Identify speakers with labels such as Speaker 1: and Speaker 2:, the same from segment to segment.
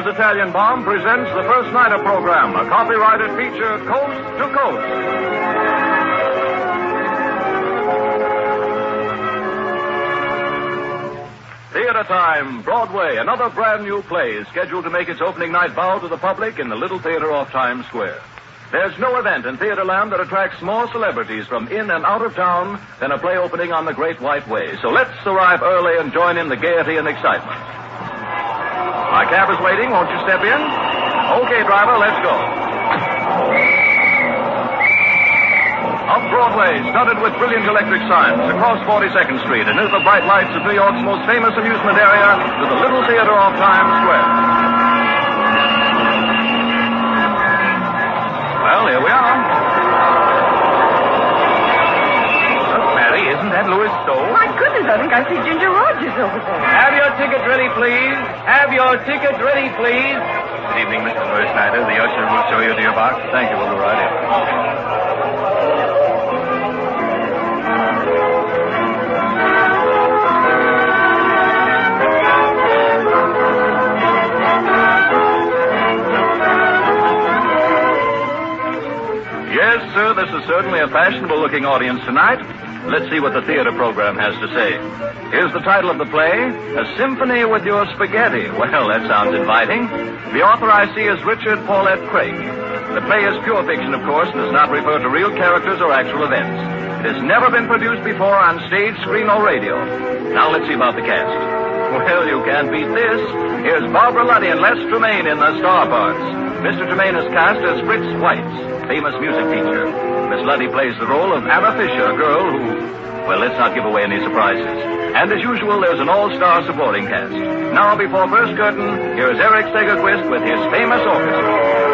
Speaker 1: Miller's Italian Bomb presents the First Nighter program, a copyrighted feature coast to coast. Theater time, Broadway, another brand new play is scheduled to make its opening night bow to the public in the Little Theater off Times Square. There's no event in Theaterland that attracts more celebrities from in and out of town than a play opening on the Great White Way. So let's arrive early and join in the gaiety and excitement. My cab is waiting. Won't you step in? Okay, driver, let's go. Up Broadway, studded with brilliant electric signs, across 42nd Street, and into the bright lights of New York's most famous amusement area, to the Little Theater off Times Square. Well, here we are. Look, Mary, isn't that Louis Stowe?
Speaker 2: My goodness, I think I see Ginger Rogers over there.
Speaker 3: Have your tickets ready, please. Have your tickets ready, please. Good evening, Mr. Louis Snyder. The usher will show you to your box.
Speaker 1: Thank you. We'll go right in. Yes, sir, this is certainly a fashionable-looking audience tonight. Let's see what the theater program has to say. Here's the title of the play, A Symphony with Your Spaghetti. Well, that sounds inviting. The author I see is Richard Paulette Craig. The play is pure fiction, of course, and does not refer to real characters or actual events. It has never been produced before on stage, screen, or radio. Now let's see about the cast. Well, you can't beat this. Here's Barbara Luddy and Les Tremaine in the star parts. Mr. Tremaine is cast as Fritz Weitz, famous music teacher. Miss Luddy plays the role of Anna Fisher, a girl who... Well, let's not give away any surprises. And as usual, there's an all-star supporting cast. Now, before first curtain, here's Eric Stegerquist with his famous orchestra.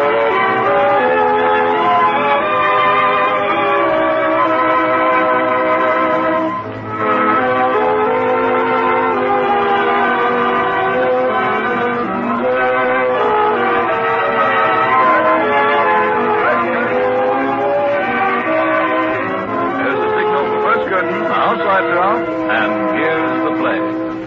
Speaker 1: And here's the play.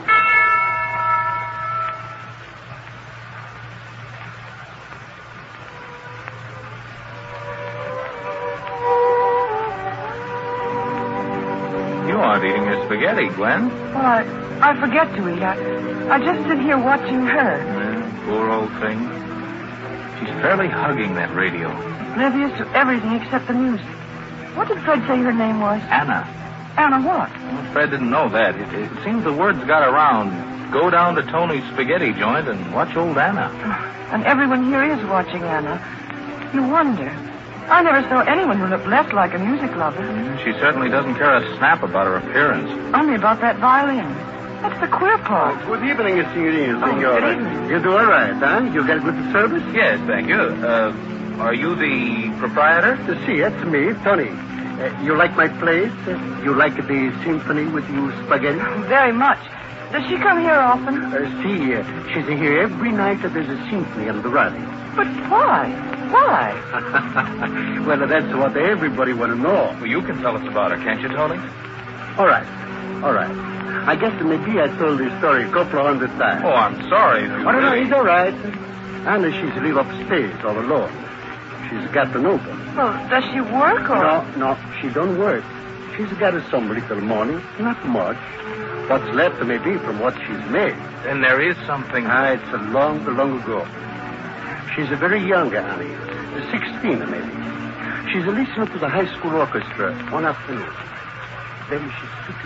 Speaker 1: You aren't eating your spaghetti, Gwen.
Speaker 2: Well, I forget to eat. I just sit here watching her.
Speaker 1: Poor old thing. She's fairly hugging that radio.
Speaker 2: Oblivious to everything except the music. What did Fred say her name was?
Speaker 1: Anna.
Speaker 2: Anna what?
Speaker 1: Well, Fred didn't know that. It seems the words got around. Go down to Tony's spaghetti joint and watch old Anna.
Speaker 2: And everyone here is watching Anna. You wonder. I never saw anyone who looked less like a music lover.
Speaker 1: She certainly doesn't care a snap about her appearance.
Speaker 2: Only about that violin. That's the queer part.
Speaker 4: Good evening, Signorina.
Speaker 2: Good evening.
Speaker 4: You do all right, huh? You get good service?
Speaker 1: Yes, thank you. Are you the proprietor?
Speaker 4: See, that's me, Tony. You like my place? You like the symphony with you spaghetti?
Speaker 2: Very much. Does she come here often?
Speaker 4: She's here every night that there's a symphony on the radio.
Speaker 2: But why? Why?
Speaker 4: Well, that's what everybody want to know.
Speaker 1: Well, you can tell us about her, can't you, Tony?
Speaker 4: All right. I guess maybe I told this story a couple of hundred times.
Speaker 1: Oh, I'm sorry.
Speaker 4: No, it's all right. Anna, she's live upstairs all alone. She's got an open.
Speaker 2: Well, does she work or...
Speaker 4: No, she don't work. She's got some little money, not much. What's left maybe from what she's made.
Speaker 1: Then there is something...
Speaker 4: It's a long ago. She's a very young Annie. 16 maybe. She's listening to the high school orchestra one afternoon. Then she speaks.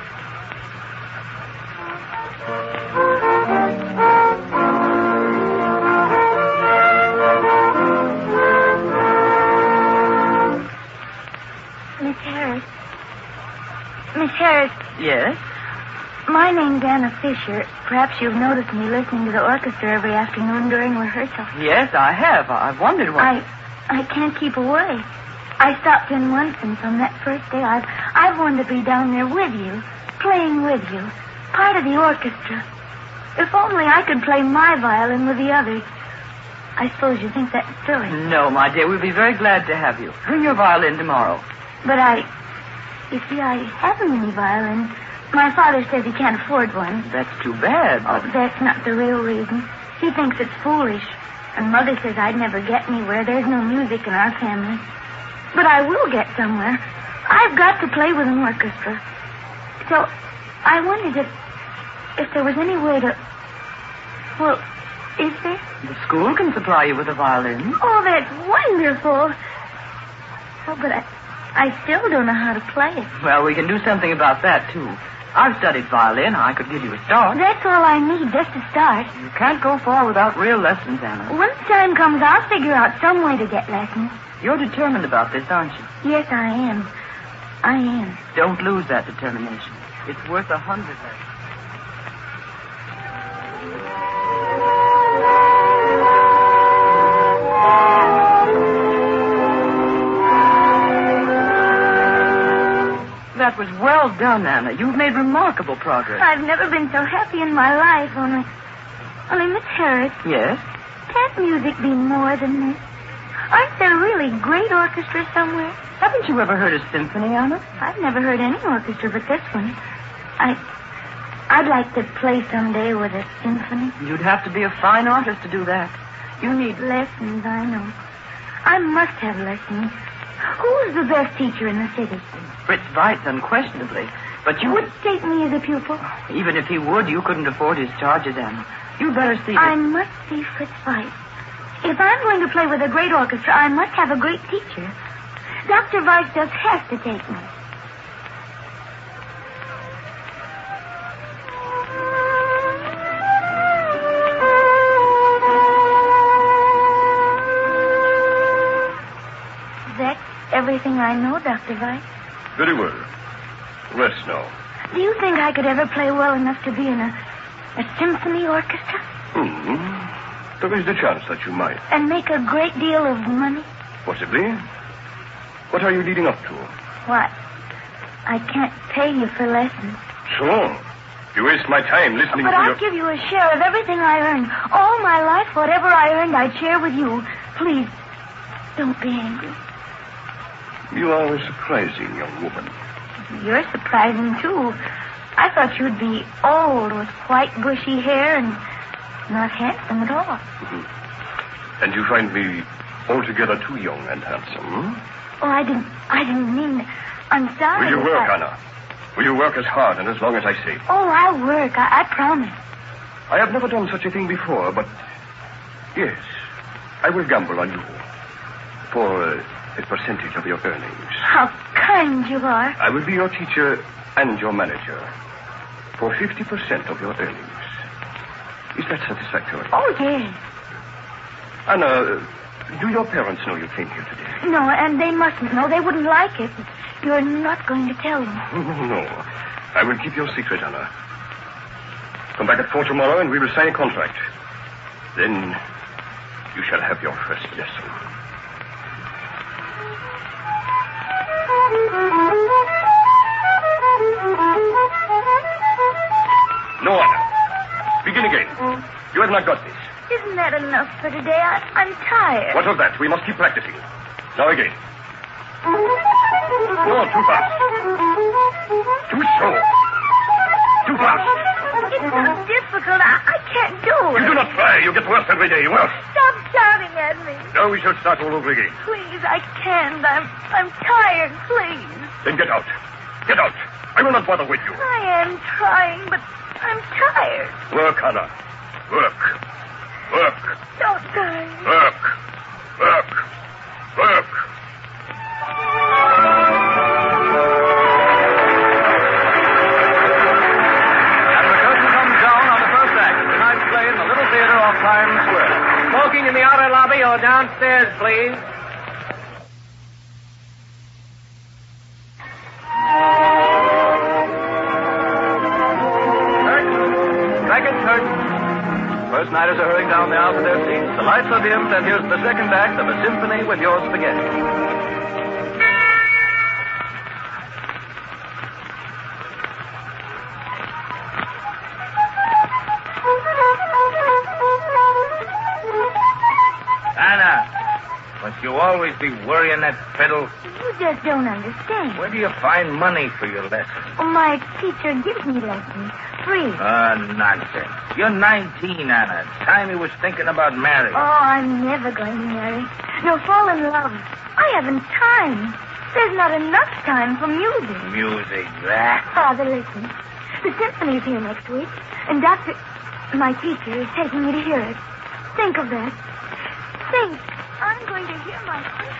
Speaker 5: Miss Harris.
Speaker 2: Yes?
Speaker 5: My name's Anna Fisher. Perhaps you've noticed me listening to the orchestra every afternoon during rehearsal.
Speaker 2: Yes, I have. I've wondered why.
Speaker 5: I can't keep away. I stopped in once, and from that first day, I've wanted to be down there with you, playing with you, part of the orchestra. If only I could play my violin with the others. I suppose you think that's silly.
Speaker 2: No, my dear, we'll be very glad to have you. Bring your violin tomorrow.
Speaker 5: But you see, I haven't any violin. My father says he can't afford one.
Speaker 2: That's too bad.
Speaker 5: Oh, that's not the real reason. She thinks it's foolish. And Mother says I'd never get anywhere. There's no music in our family. But I will get somewhere. I've got to play with an orchestra. So I wondered if there was any way to... Well, is there?
Speaker 2: The school can supply you with a violin.
Speaker 5: Oh, that's wonderful. Oh, but I still don't know how to play it.
Speaker 2: Well, we can do something about that, too. I've studied violin. I could give you a start.
Speaker 5: That's all I need, just to start.
Speaker 2: You can't go far without real lessons, Anna.
Speaker 5: Once time comes, I'll figure out some way to get lessons.
Speaker 2: You're determined about this, aren't you?
Speaker 5: Yes, I am. I am.
Speaker 2: Don't lose that determination. It's worth 100 lessons. That was well done, Anna. You've made remarkable progress.
Speaker 5: I've never been so happy in my life, only Miss Harris.
Speaker 2: Yes?
Speaker 5: Can't music be more than this? Aren't there really great orchestras somewhere?
Speaker 2: Haven't you ever heard a symphony, Anna?
Speaker 5: I've never heard any orchestra but this one. I'd like to play someday with a symphony.
Speaker 2: You'd have to be a fine artist to do that. You need...
Speaker 5: Lessons, I know. I must have lessons. Who's the best teacher in the city?
Speaker 2: Fritz Weitz, unquestionably. But you
Speaker 5: would take me as a pupil.
Speaker 2: Even if he would, you couldn't afford his charges, Anna. You better see
Speaker 5: I must see Fritz Weitz. If I'm going to play with a great orchestra, I must have a great teacher. Dr. Weitz just has to take me. That's everything I know, Dr. Weitz.
Speaker 6: Very well. Rest now.
Speaker 5: Do you think I could ever play well enough to be in a symphony orchestra?
Speaker 6: There is the chance that you might.
Speaker 5: And make a great deal of money?
Speaker 6: Possibly. What are you leading up to?
Speaker 5: What? I can't pay you for lessons.
Speaker 6: So? You waste my time listening
Speaker 5: but
Speaker 6: to
Speaker 5: I'll give you a share of everything I earn. All my life, whatever I earned, I'd share with you. Please, don't be angry.
Speaker 6: You are a surprising young woman.
Speaker 5: You're surprising, too. I thought you'd be old with white, bushy hair and not handsome at all.
Speaker 6: And you find me altogether too young and handsome,
Speaker 5: Oh, I didn't mean... I'm sorry.
Speaker 6: Will you work, Anna? Will you work as hard and as long as I say?
Speaker 5: Oh, I'll work. I promise.
Speaker 6: I have never done such a thing before, but... Yes, I will gamble on you. For a percentage of your earnings.
Speaker 5: How kind you are.
Speaker 6: I will be your teacher and your manager. For 50% of your earnings. Is that satisfactory?
Speaker 5: Oh, yes.
Speaker 6: Anna, do your parents know you came here today?
Speaker 5: No, and they mustn't know. They wouldn't like it. You're not going to tell them.
Speaker 6: No. I will keep your secret, Anna. Come back at 4 tomorrow and we will sign a contract. Then you shall have your first lesson. No, Anna. Begin again. You have not got this.
Speaker 5: Isn't that enough for today? I'm tired.
Speaker 6: What of that? We must keep practicing. Now again. No, too fast. Too slow. Too fast.
Speaker 5: It's so difficult. I can't do it.
Speaker 6: You do not try. You get worse every day. Worse.
Speaker 5: Stop shouting at me.
Speaker 6: Now we shall start all over again.
Speaker 5: Please, I can't. I'm tired. Please.
Speaker 6: Then get out. Get out. I will not bother with you.
Speaker 5: I am trying, but I'm tired.
Speaker 6: Work, Anna. Work. Work.
Speaker 5: Don't die.
Speaker 6: Work. Work. Work.
Speaker 1: And the curtain comes down on the first act of tonight's play in the Little Theater off Times Square.
Speaker 3: Smoking in the outer lobby or downstairs, please.
Speaker 1: Second curtain. First nighters are hurrying down the aisle to their seats. The lights are dimmed, and here's the second act of A Symphony with Your Spaghetti.
Speaker 3: Anna, what you always be worrying that fiddle?
Speaker 5: You just don't understand.
Speaker 3: Where do you find money for your lessons?
Speaker 5: Oh, my teacher gives me lessons. Free.
Speaker 3: Nonsense. You're 19, Anna. It's time you was thinking about marriage.
Speaker 5: Oh, I'm never going to marry. No, fall in love. I haven't time. There's not enough time for music.
Speaker 3: Music, that.
Speaker 5: Father, listen. The symphony's here next week, and Dr. My teacher is taking me to hear it. Think of that. Think. I'm going to hear my first.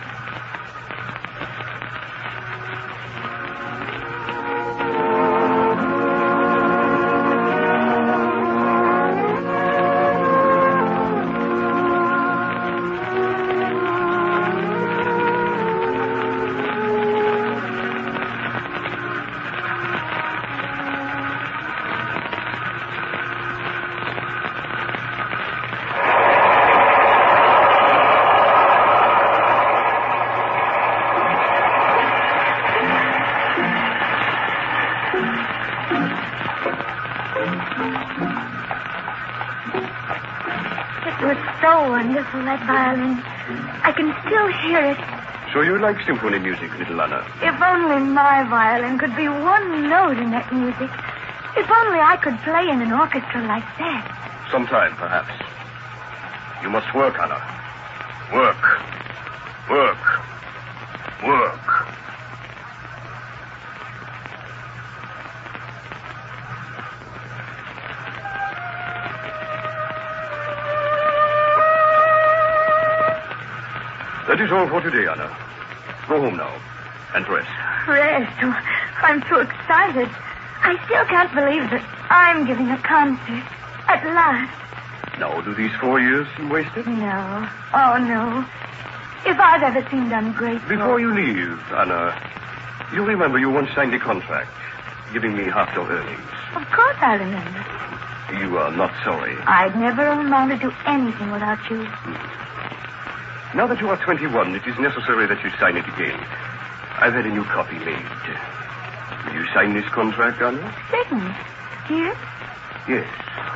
Speaker 5: Wonderful, that violin. I can still hear it.
Speaker 6: So you like symphony music, little Anna?
Speaker 5: If only my violin could be one note in that music. If only I could play in an orchestra like that.
Speaker 6: Sometime, perhaps. You must work, Anna. Work. Work. Work. That is all for today, Anna. Go home now and rest.
Speaker 5: Rest? Oh, I'm too excited. I still can't believe that I'm giving a concert. At last.
Speaker 6: Now, do these 4 years seem wasted?
Speaker 5: No. Oh, no. If I've ever seemed ungrateful...
Speaker 6: Before you leave, Anna, you remember you once signed a contract giving me half your earnings.
Speaker 5: Of course I remember.
Speaker 6: You are not sorry.
Speaker 5: I'd never amount to do anything without you.
Speaker 6: Now that you are 21, it is necessary that you sign it again. I've had a new copy made. Will you sign this contract, Anna?
Speaker 5: Certainly. Here?
Speaker 6: Yes.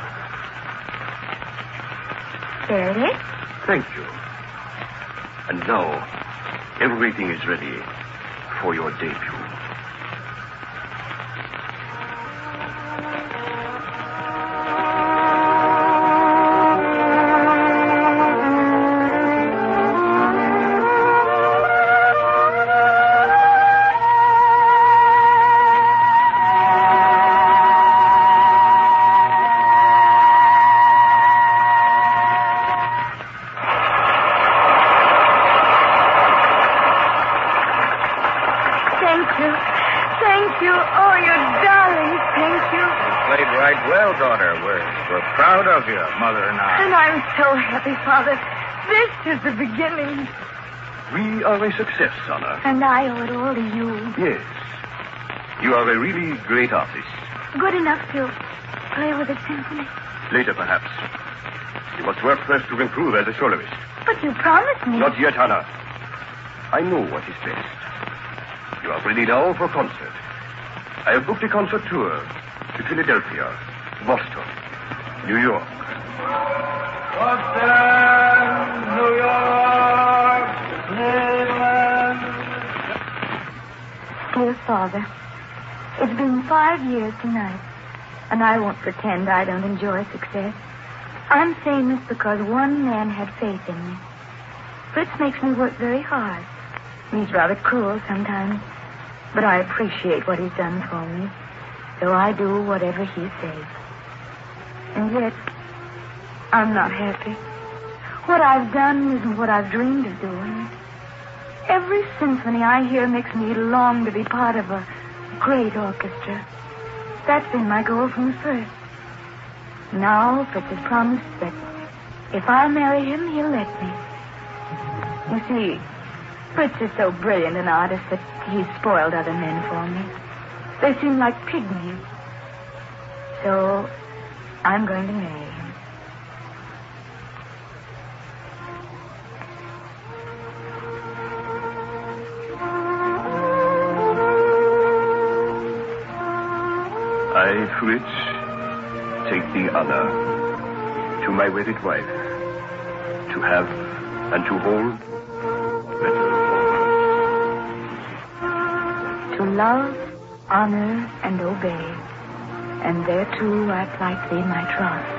Speaker 5: There it is.
Speaker 6: Thank you. And now, everything is ready for your debut.
Speaker 5: Thank you. Oh, you darling. Thank you.
Speaker 3: You played right well, daughter. We're proud of you, Mother and I.
Speaker 5: And I'm so happy, Father. This is the beginning.
Speaker 6: We are a success, Anna.
Speaker 5: And I owe it all to you.
Speaker 6: Yes. You are a really great artist.
Speaker 5: Good enough to play with a symphony.
Speaker 6: Later, perhaps. You must work first to improve as a soloist.
Speaker 5: But you promised me.
Speaker 6: Not yet, Anna. I know what is best. You are ready now for concert. I have booked a concert tour to Philadelphia, Boston, New York.
Speaker 3: Boston, New York, Cleveland.
Speaker 5: Dear Father, it's been 5 years tonight, and I won't pretend I don't enjoy success. I'm saying this because one man had faith in me. Fritz makes me work very hard. He's rather cruel sometimes, but I appreciate what he's done for me, so I do whatever he says. And yet, I'm not happy. What I've done isn't what I've dreamed of doing. Every symphony I hear makes me long to be part of a great orchestra. That's been my goal from the first. Now, Fritz has promised that if I marry him, he'll let me. You see, Fritz is so brilliant an artist that he's spoiled other men for me. They seem like pygmies. So, I'm going to marry him.
Speaker 6: I, Fritz, take the honor to my wedded wife to have and to hold
Speaker 5: love, honor, and obey, and thereto I plight thee my trust.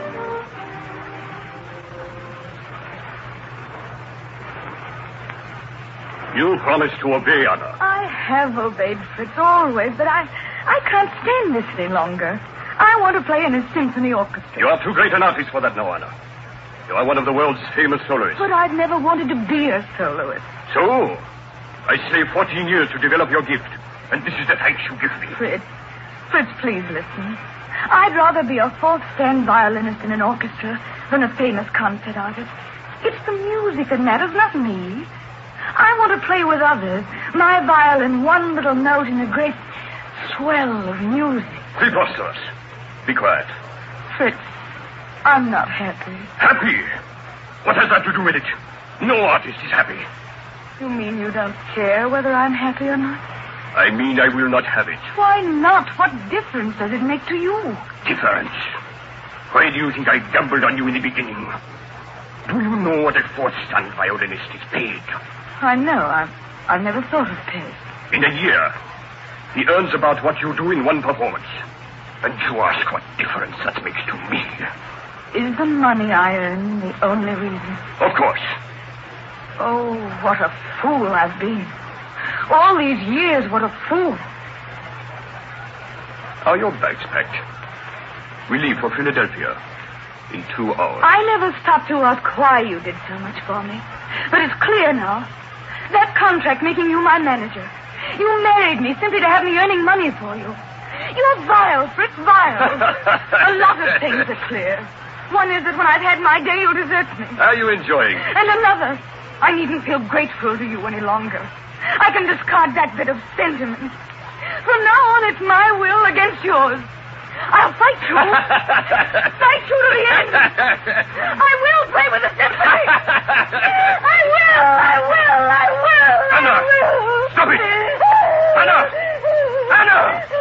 Speaker 6: You promised to obey, Anna.
Speaker 2: I have obeyed Fritz always, but I can't stand this any longer. I want to play in his symphony orchestra.
Speaker 6: You are too great an artist for that now, Anna. You are one of the world's famous soloists.
Speaker 2: But I've never wanted to be a soloist.
Speaker 6: So, I slaved 14 years to develop your gift, and this is the thanks you give me.
Speaker 2: Fritz, please listen. I'd rather be a fourth-stand violinist in an orchestra than a famous concert artist. It's the music that matters, not me. I want to play with others. My violin, one little note in a great swell of music.
Speaker 6: Preposterous. Be quiet.
Speaker 2: Fritz, I'm not happy.
Speaker 6: Happy? What has that to do with it? No artist is happy.
Speaker 2: You mean you don't care whether I'm happy or not?
Speaker 6: I mean I will not have it.
Speaker 2: Why not? What difference does it make to you?
Speaker 6: Difference? Why do you think I gambled on you in the beginning? Do you know what a fourth-stand violinist is paid?
Speaker 2: I know. I've never thought of pay.
Speaker 6: In a year, he earns about what you do in one performance. And you ask what difference that makes to me.
Speaker 2: Is the money I earn the only reason?
Speaker 6: Of course.
Speaker 2: Oh, what a fool I've been. All these years, what a fool.
Speaker 6: Are your bags packed? We leave for Philadelphia in 2 hours.
Speaker 2: I never stopped to ask why you did so much for me. But it's clear now. That contract making you my manager. You married me simply to have me earning money for you. You're vile, Fritz, vile. A lot of things are clear. One is that when I've had my day, you'll desert me.
Speaker 6: Are you enjoying?
Speaker 2: And another, I needn't feel grateful to you any longer. I can discard that bit of sentiment. From now on, it's my will against yours. I'll fight you. Fight you to the end. I will play with the symphony. I will.
Speaker 6: Anna!
Speaker 2: I will.
Speaker 6: Stop it! Anna! Anna!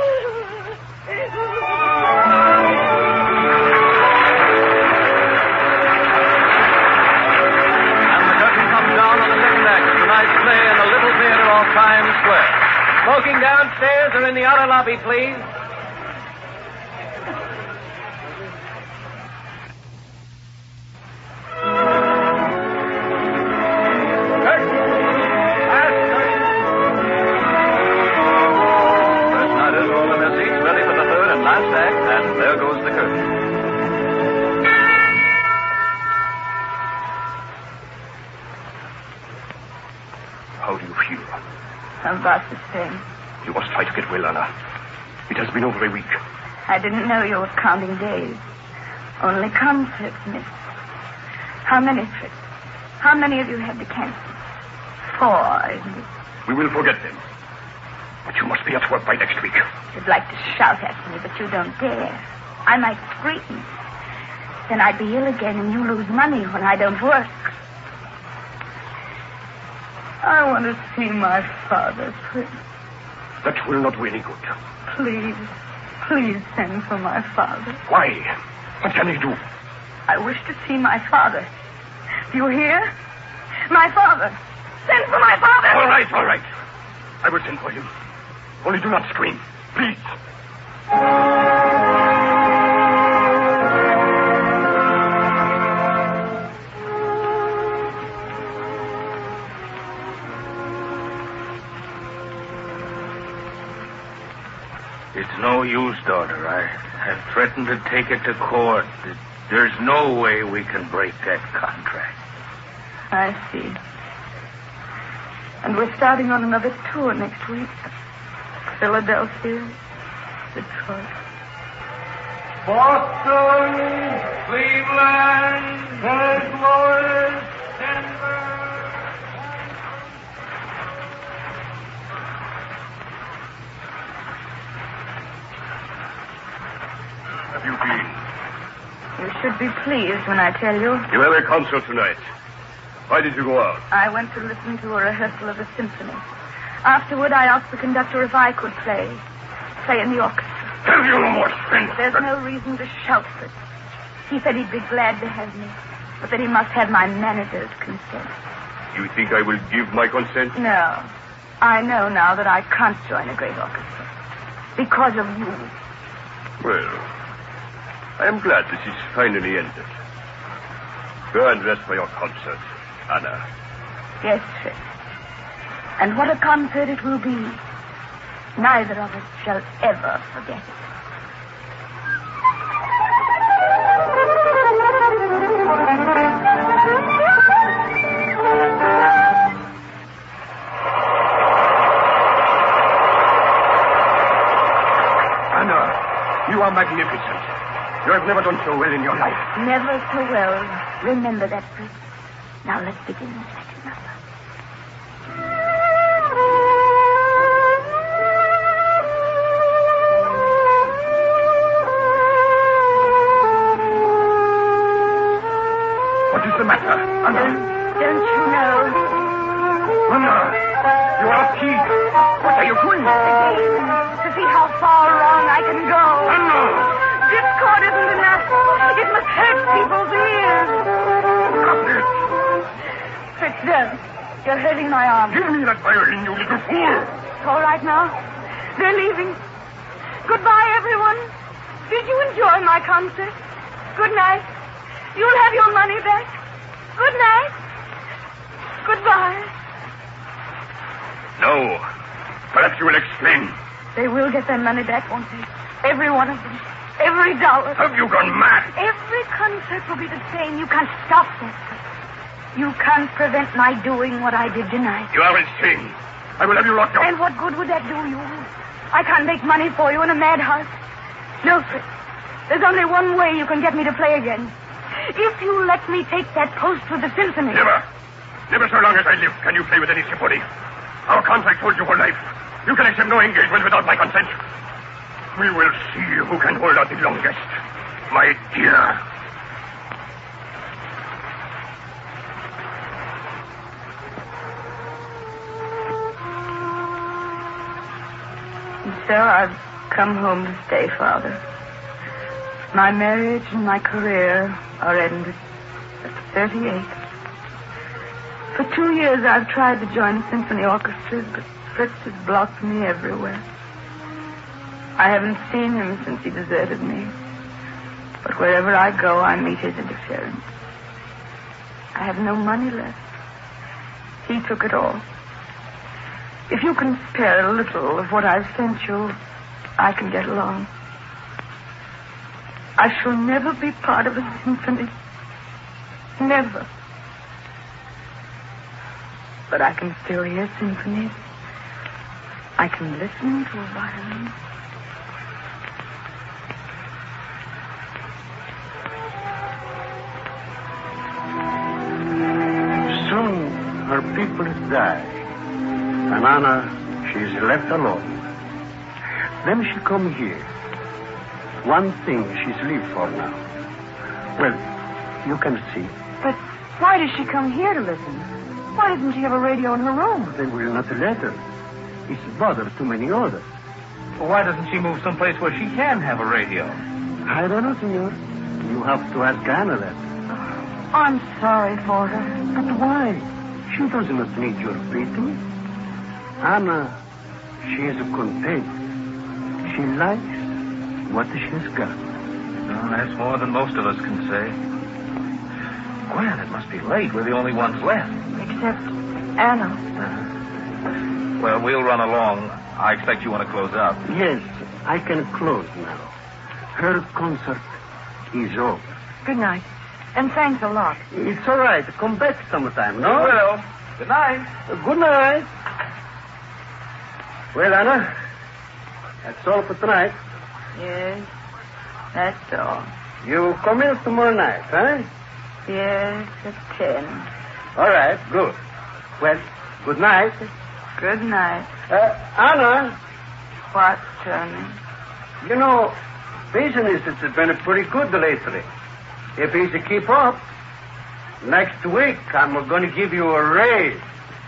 Speaker 1: And the curtain comes down on the second act of tonight's play in the Little Theater off Times Square.
Speaker 3: Smoking downstairs or in the outer lobby, please.
Speaker 1: First nighters all in their seats, ready for the third and last act, and there goes the curtain.
Speaker 6: How do you feel?
Speaker 2: About the same.
Speaker 6: You must try to get well, Anna. It has been over a week.
Speaker 2: I didn't know you were counting days. Only concerts missed. How many, Fritz? How many of you had to cancel? 4, isn't it?
Speaker 6: We will forget them. But you must be at work by next week.
Speaker 2: You'd like to shout at me, but you don't dare. I might scream. Then I'd be ill again and you lose money when I don't work. I want to see my father, Fritz.
Speaker 6: That will not do any good.
Speaker 2: Please send for my father.
Speaker 6: Why? What can I do?
Speaker 2: I wish to see my father. Do you hear? My father. Send for my father.
Speaker 6: All right. I will send for him. Only do not scream. Please.
Speaker 7: It's no use, daughter. I've threatened to take it to court. There's no way we can break that contract.
Speaker 2: I see. And we're starting on another tour next week. Philadelphia, Detroit.
Speaker 3: Boston, Cleveland, St. Louis, Denver.
Speaker 6: Have you been?
Speaker 2: You should be pleased when I tell you.
Speaker 6: You have a concert tonight. Why did you go out?
Speaker 2: I went to listen to a rehearsal of the symphony. Afterward, I asked the conductor if I could play in the orchestra.
Speaker 6: Have you no more strength?
Speaker 2: There's no reason to shout for it. He said he'd be glad to have me, but that he must have my manager's consent.
Speaker 6: You think I will give my consent?
Speaker 2: No. I know now that I can't join a great orchestra. Because of you.
Speaker 6: Well, I am glad this is finally ended. Go and rest for your concert, Anna.
Speaker 2: Yes, Fritz. And what a concert it will be. Neither of us shall ever forget it.
Speaker 6: Anna, you are magnificent. You have never done so well in your life.
Speaker 5: Never so well. Remember that, Fritz. Now let's begin the second number.
Speaker 6: What is the matter, Anna?
Speaker 5: Don't you know?
Speaker 6: Anna, you are a key. What are you doing?
Speaker 2: To see how far wrong I can go.
Speaker 6: Anna!
Speaker 2: Discord isn't enough. It must hurt people's ears.
Speaker 6: Stop it!
Speaker 2: Fritz, don't. You're hurting my arm.
Speaker 6: Give me that violin, you little fool!
Speaker 2: It's all right now. They're leaving. Goodbye, everyone. Did you enjoy my concert? Good night. You'll have your money back. Good night. Goodbye.
Speaker 6: No. Perhaps you will explain.
Speaker 2: They will get their money back, won't they? Every one of them. Every dollar.
Speaker 6: Have you gone mad?
Speaker 2: Every concert will be the same. You can't stop that. You can't prevent my doing what I did tonight.
Speaker 6: You are insane. I will have you locked up.
Speaker 2: And what good would that do you? I can't make money for you in a madhouse. No, Fritz. There's only one way you can get me to play again. If you let me take that post with the symphony.
Speaker 6: Never. Never so long as I live can you play with any symphony. Our contract holds you for life. You can accept no engagement without my consent. We will see who can hold out the longest. My dear.
Speaker 2: And so I've come home to stay, Father. My marriage and my career are ended at 38. For 2 years I've tried to join symphony orchestras, but Fritz has blocked me everywhere. I haven't seen him since he deserted me. But wherever I go, I meet his interference. I have no money left. He took it all. If you can spare a little of what I've sent you, I can get along. I shall never be part of a symphony. Never. But I can still hear symphonies. I can listen to a violin.
Speaker 4: Soon her people die, and Anna, she is left alone. Then she come here. One thing she's live for now. Well, you can see.
Speaker 2: But why does she come here to listen? Why doesn't she have a radio in her room?
Speaker 4: They will not let her. It's bother too many others.
Speaker 3: Well, why doesn't she move someplace where she can have a radio?
Speaker 4: I don't know, senor. You have to ask Anna that.
Speaker 2: I'm sorry for her.
Speaker 4: But why? She does not need your pity. Anna, she is content. She likes what she has got.
Speaker 3: Well, that's more than most of us can say. Gwen, it must be late. We're the only ones left.
Speaker 2: Except Anna.
Speaker 3: Well, we'll run along. I expect you want to close up.
Speaker 4: Yes, I can close now. Her concert is over.
Speaker 2: Good night. And thanks a lot.
Speaker 4: It's all right. Come back sometime, no?
Speaker 3: We will. Good night.
Speaker 4: Good night. Well, Anna, that's all for tonight.
Speaker 2: Yes, that's all.
Speaker 4: You come in tomorrow night, huh?
Speaker 2: Yes, at 10.
Speaker 4: All right, good. Well, good night.
Speaker 2: Good night.
Speaker 4: Anna,
Speaker 2: What, Tony?
Speaker 4: you know, business has been pretty good lately. If he's to keep up, next week I'm going to give you a raise.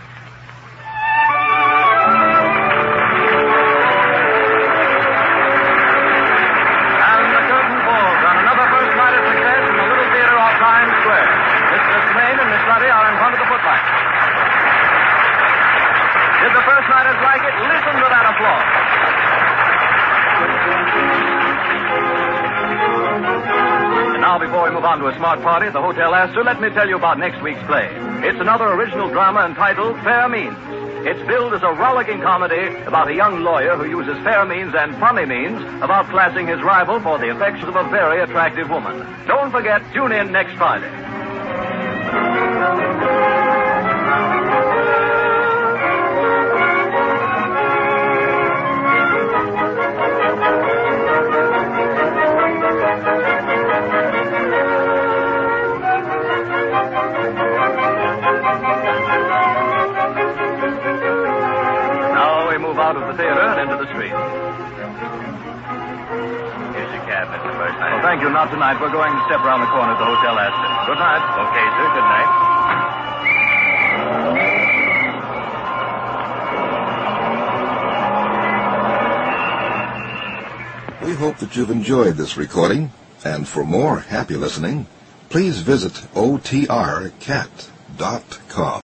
Speaker 1: And the curtain falls on another first night of success in the Little Theater off Times Square. Mr. Swain and Miss Ruddy are in front of the footlights. Did the first Nighters like it, listen to that applause. And now, before we move on to a smart party at the Hotel Astor, let me tell you about next week's play. It's another original drama entitled Fair Means. It's billed as a rollicking comedy about a young lawyer who uses fair means and funny means of outclassing his rival for the affections of a very attractive woman. Don't forget, tune in next Friday. Out of the theater and into the street.
Speaker 3: Here's your cab, Mr. Burnside.
Speaker 1: Well, thank you. Not tonight. We're going to step around the corner at the Hotel Astor. Good night.
Speaker 3: Okay, sir. Good night.
Speaker 8: We hope that you've enjoyed this recording, and for more happy listening, please visit otrcat.com.